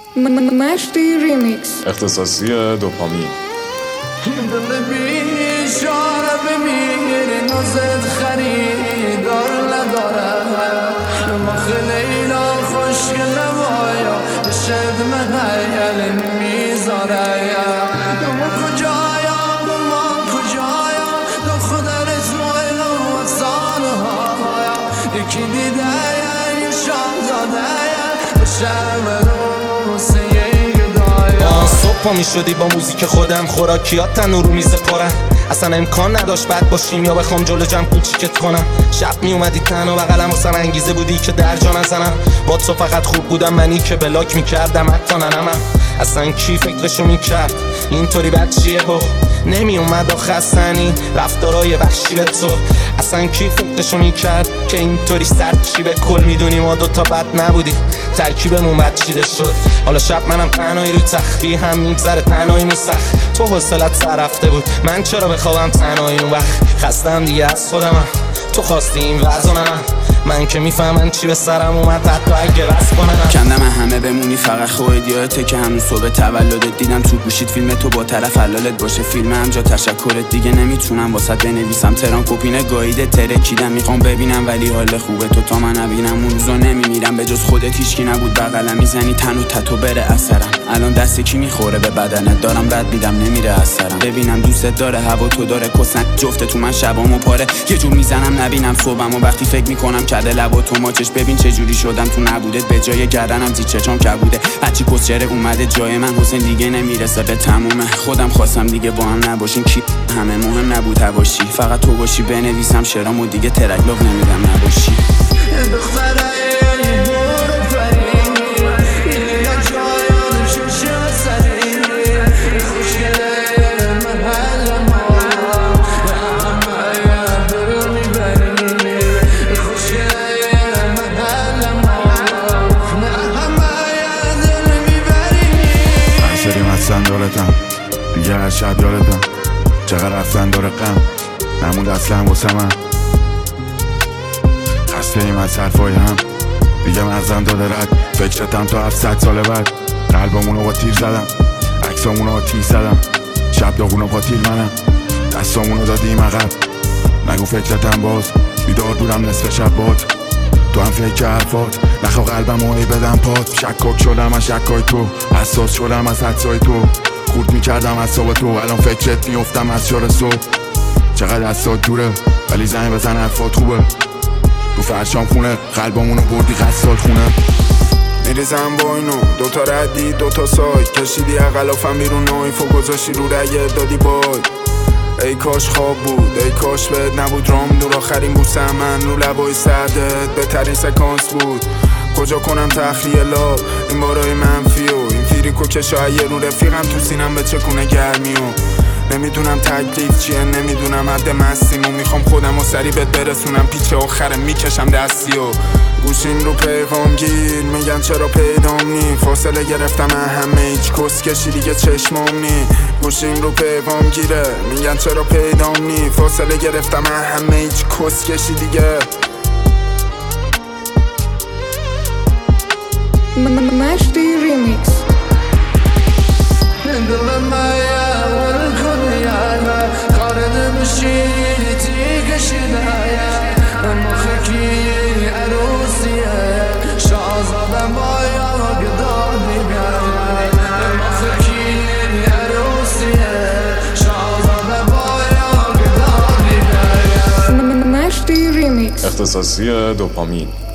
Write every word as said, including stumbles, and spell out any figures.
مشتی ریمیکس اختصاصی دوپامین. دل بیچاره بمیره نازت خریدار نداره ما خیلینا خوشگل وایا به شدم حیل میذاره ما کجایا ما کجایا تو خدا رسوی وصال هایا یکی دیده یه شاهزاده به شرم صبح می شدی با موزیک خودم خوراکیات تنو رو میز پرن اصلا امکان نداشت بد باشیم یا بخوام جلو جمع کوچیکت کنم شب می اومدی تنها بغلم واسم انگیزه بودی که در جا نزنم با تو فقط خوب بودم منی که بلاک میکردم حتی ننمم اصلا کی فکرشو میکرد اینطوری بچیه با نمی اومد و خستنی رفتارای وحشی به تو اصلا کی فکرشو میکرد که اینطوری سرد چی به کل میدونی ما دوتا بد نبودی ترکیبمون بد چیده شد حالا شب منم تنهایی رو تخفی هم میگذره تنهایی موسخ تو حوصلت سر رفته بود من چرا بخوابم تنهایی اون وقت خستم دیگه از خودمم تو خواستی این وضع من من که میفهمن چی به سرم اومد حتی اگه رس کنن کندم همه بمونی فقط خودت یادته که همون صبح تولدت دیدم تو گوشید فیلم تو با طرف حلالت باشه فیلم همجا تشکرت دیگه نمیتونم واسط بنویسم تران کپینه گاییده ترکیدم میخوام ببینم ولی حال خوبه تو تا من نبینم اون روزا نمیمیرم به جز خودت هیچکی نبود بغلم میزنی تن و تتو بره اثرم الان دست کی میخوره به بدنت دارم رد میدم نمیره اثرم ببینم دوستت داره هوا تو داره کسن جفت تو من شبامو پاره یه جور میزنم نبینم صبحمو وقتی فکر میکنم کرده لبا تو ماچش ببین چه جوری شدم تو نبودت به جای گردنم زی چشام کبوده هرچی کسچره اومده جای من حسین دیگه نمیرسه به تمومه خودم خواستم دیگه با هم نباشیم کی همه مهم نبود هواشی فقط تو باشی بنویسم شعرامو دیگه ترک لوف نمیدم نباشی دارتم دیگه هر شب یادتم چقدر رفتن داره غم نمود اصلا واسه من خسته ایم از حرفای هم دیگه مغزم داده رد فکرتم تا هفتصد سال بعد قلبمونو با تیر زدم عکسامونو با تیر زدم شب داغونو با تیر منم دستامونو دادیم عقب نگو فکرتم باز بیدار بودم نصف شب باد تو هم فکر حرفات نخوا قلبم ای بدم پات شکاک شدم از شکای تو حساس شدم از حدسای تو خورد میکردم از صبح تو الان فکرت میفتم از چهار صبح چقدر دستات دوره ولی زنگ بزن حرفات خوبه رو فرشام خونه قلبمونو بردی قصاد خونه میریزم با اینو دوتا ردی دوتا سای کشیدی اقلافم بیرون نایفو گذاشتی رو رگه دادی بای ای کاش خواب بود ای کاش بهت نبود رام دور آخرین بوسه من رو لبای سردت بهترین سکانس بود کجا کنم تخلیه لاب این بارای منفی و این فیریکو که شاید رو رفیقم تو سینم به چکونه گرمی و نمیدونم تکلیف چیه نمیدونم حد مستیم و میخوام خودم و سری بهت برسونم پیچه آخرم میکشم دستی و گوشیم رو پیغام گیر میگن چرا پیدام نی فاصله گرفتم همه هیچ کس کشی دیگه چشمام نی گوشیم رو پیغام گیره میگن چرا پیدام نی فاصله گرفتم همه هیچ کس کشی دیگه مشتی ریمیکس دل مایا والکنیا خارد بشی تیکشیده مخکی عروسیه شاهزاده مایا گدادی بیای مخکی عروسیه شاهزاده مایا گدادی بیای مشتی ریمیکس اختصاصی دوپامین.